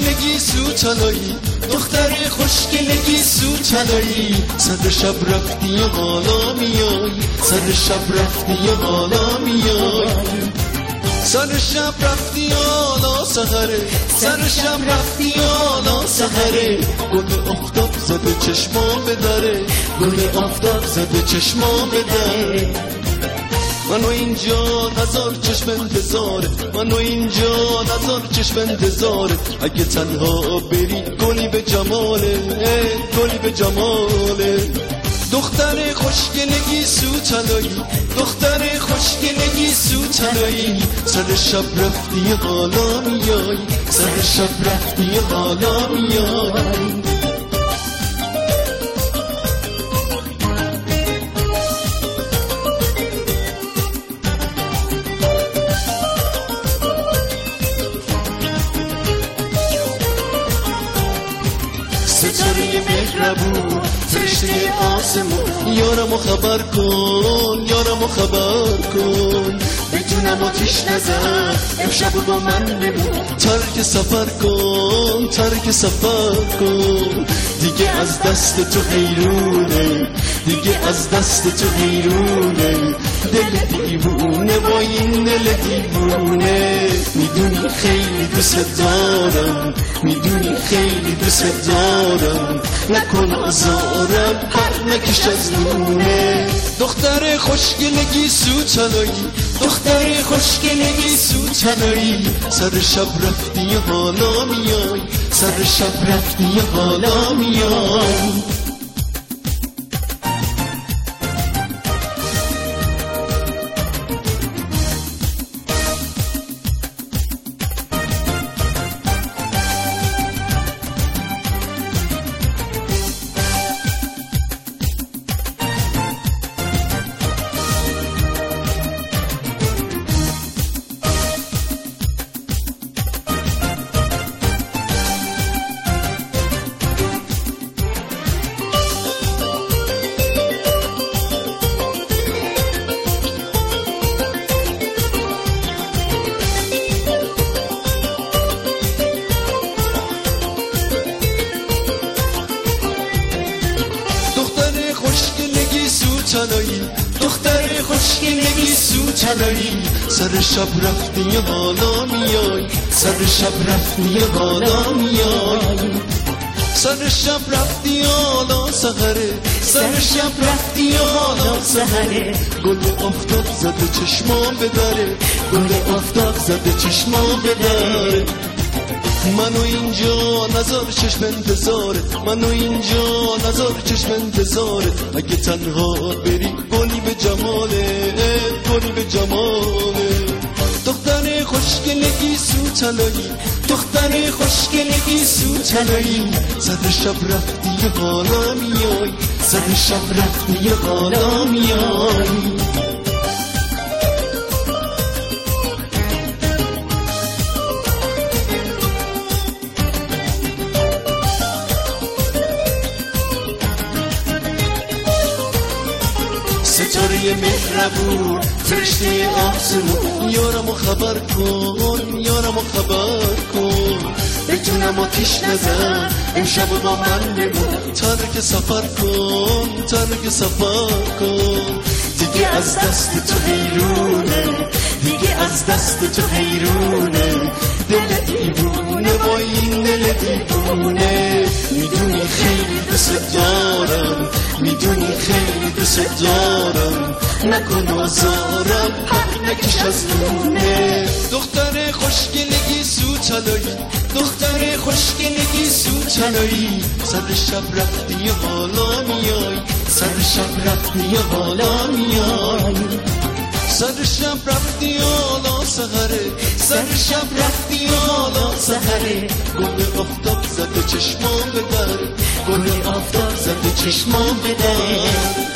خوشگلگی سوتنایی، دختر خوشگلگی سوتنایی، سر شب رفتی و بالا میای، سر شب رفتی و بالا میای، سر شب رفتی آلا سحره، سر شب رفتی آلا سحره، گل آفتاب زده چشمام بدره، گل آفتاب زده چشمام بدره، منو اینجا نظر چشم انتظاره، منو اینجا نظر چشم انتظاره، اگه تنها بری گلی به جماله، گلی به جماله، دختر خوشگلگی سوتنایی، دختر خوشگلگی سوتنایی، سر شب رفتی بالا میای، سر شب رفتی بالا میای، ستاره مهربون فرشته آسمون، یارمو خبر کن، یارمو خبر کن، بدونم آتیش نزن امشب با من بمون، ترک سفر کن، ترک سفر کن، دیگه از دست تو حیرونه، دیگه از دست تو حیرونه، دل دیوونه با این دل دیوونه، میدونی خیلی دوست دارم، میدونی خیلی دوست دارم، نکن آزارم پر نکش از نونه، دختر خوشگلگی سوتنایی، دختر خوشگلگی سوتنایی، سر شب رفتی و بالا میای، سر شب رفتی و بالا میای، دختر خوشگلگی سوتنایی، سر شب رفتی و بالا میای، سر شب رفتی و بالا میای، سر شب رفتی آلا سحره، سر شب رفتی آلا سحره، گل آفتاب زده چشمام بدره، گل آفتاب زده چشمام بدره، منو اینجا نظر چشم انتظاره، منو اینجا نظر چشم انتظاره، اگه تنها بری گلی به جماله، گلی به جماله، دختر خوشگلگی سوتنایی، دختر خوشگلگی سوتنایی، سر شب رفتی بالا میای، سر شب رفتی بالا میای، ستاره مهربون فرشته آسمون، یارمو خبر کن، یارمو خبر کن، بدونم آتیش نزن امشب با من بمون، ترک سفر کن، ترک سفر کن، دیگه از دست تو حیرونه، دیگه از دست تو حیرونه، دل دیوونه با این دل دیوونه، میدونی خیلی دوست دارم، میدونی خیلی دوست دارم، نکن آزارم پر نکش از نونه، دختر خوشگلگی سوتنایی، دختر خوشگلگی سوتنایی، سر شب رفتی و بالا میای، سر شب رفتی و بالا میای، سر شب رفتی آلا سحره، سر شب رفتی آلا سحره، گل آفتاب زده چشمام بدره، گل آفتاب زده چشمام بدره.